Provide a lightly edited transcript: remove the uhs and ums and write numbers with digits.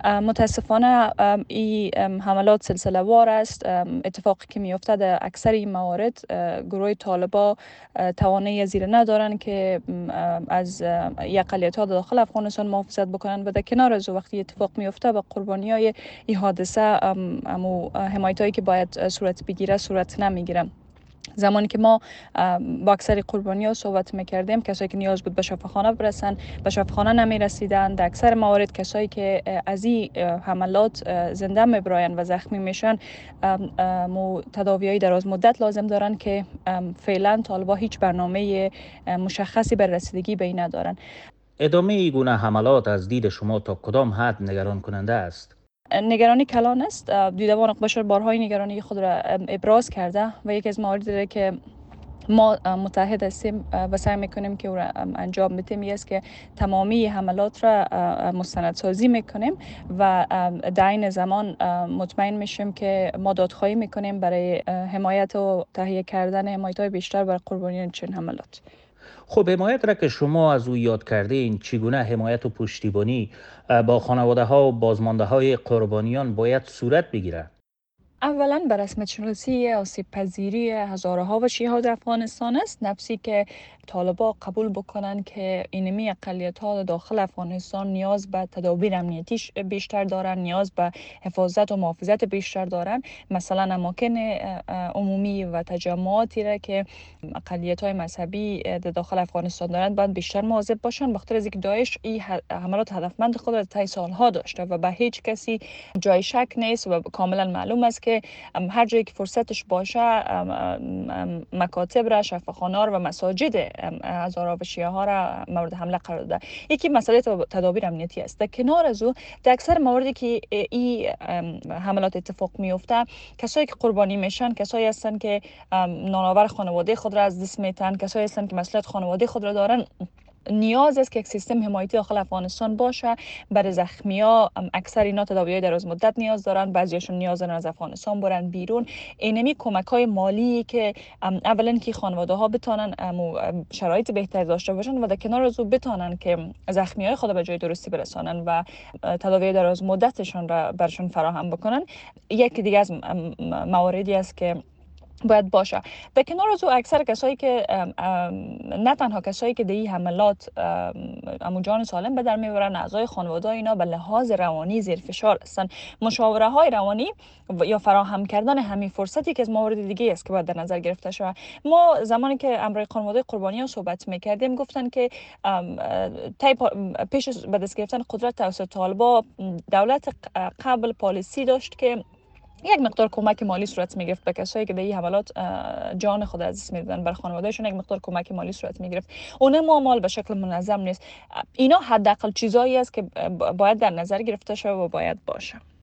متاسفانه این حملات سلسله وار است. اتفاقی که می‌افتد در اکثر این موارد گروه طالبا توانایی زیر ندارن که از اقلیت‌ها داخل افغانستان محافظت بکنن و در کنار از وقتی اتفاق می‌افته و قربانی‌های این حادثه حمایتایی که باید صورت بگیره صورت نمی‌گیره. زمانی که ما با اکثر قربانی ها صحبت میکردیم، کسایی که نیاز بود به شفاخانه برسن به شفاخانه نمی رسیدن. در اکثر موارد کسایی که از این حملات زنده میبراین و زخمی میشن تداوی های دراز مدت لازم دارن که فعلا طالبا هیچ برنامه مشخصی بر رسیدگی به این ندارن. ادامه این گونه حملات از دید شما تا کدام حد نگران کننده است؟ نگرانی کلان است. دیدبان بشر بارهای نگرانی خود را ابراز کرده و یکی از مواردی که ما متحد هستیم و سعی میکنیم که او را انجام بدیم است که تمامی حملات را مستندسازی میکنیم و در این زمان مطمئن میشیم که ما دادخواهی میکنیم برای حمایت و تهیه کردن حمایت‌های بیشتر برای قربانیان چنین حملات. خب حمایت را که شما از او یاد کرده این چگونه حمایت و پشتیبانی با خانواده ها و بازمانده های قربانیان باید صورت بگیرد؟ اولا بر رسمیت شناسی آسیب پذیری هزارها و شیعه در افغانستان است، نفسی که طالبا قبول بکنن که اینمی اقلیت ها داخل افغانستان نیاز به تدابیر امنیتی بیشتر دارن، نیاز به حفاظت و محافظت بیشتر دارن. مثلا اماکن عمومی و تجمعاتی را که اقلیت های مذهبی داخل افغانستان دارند باید بیشتر مواظب باشن، بخاطر از اینکه داعش این حملات هدفمند خود را طی سالها داشته و به هیچ کسی جای شک نیست و کاملا معلوم است که هر جایی که فرصتش باشه مکاتب را، شفاخانه و مساجد هزارها و شیعه ها را مورد حمله قرار داده. یکی مسئله تدابیر امنیتی است. در کنار از او در اکثر مواردی که این حملات اتفاق میفته کسایی که قربانی میشن کسایی هستند که نانآور خانواده خود را از دست میتن، کسایی هستند که مسئولیت خانواده خود را دارن. نیاز است که یک سیستم حمایتی داخل افغانستان باشه برای زخمیا. اکثر اینا تداوی‌های دراز مدت نیاز دارن، بعضیشون نیاز دارن از افغانستان برن بیرون. اینمی کمک‌های مالی که اولا که خانواده ها بتونن شرایط بهتری داشته باشن و در کنار از او بتونن که زخمیای خود به جای درستی برسانن و تداوی دراز مدتشان را برشون فراهم بکنن. یکی دیگه از مواردی است که باید باشه. در کنار از او اکثر کسایی که نه تنها کسایی که در این حملات جان سالم به در میبرن، اعضای خانواده اینا به لحاظ روانی زیر فشار هستن. مشاوره های روانی یا فراهم کردن همین فرصتی که از موارد دیگه است که باید در نظر گرفته شود. ما زمانی که امروی خانواده قربانیان صحبت میکردیم گفتن که پیش به دست گرفتن قدرت توسط طالبا دولت قبل پالیسی داشت که یک مقدار کمک مالی صورت میگرفت به کسایی که در این حملات جان خود از دست میدادن، بر خانوادهشون یک مقدار کمک مالی صورت میگرفت. اونم مال به شکل منظم نیست. اینا حداقل چیزایی است که باید در نظر گرفته شود و باید باشه.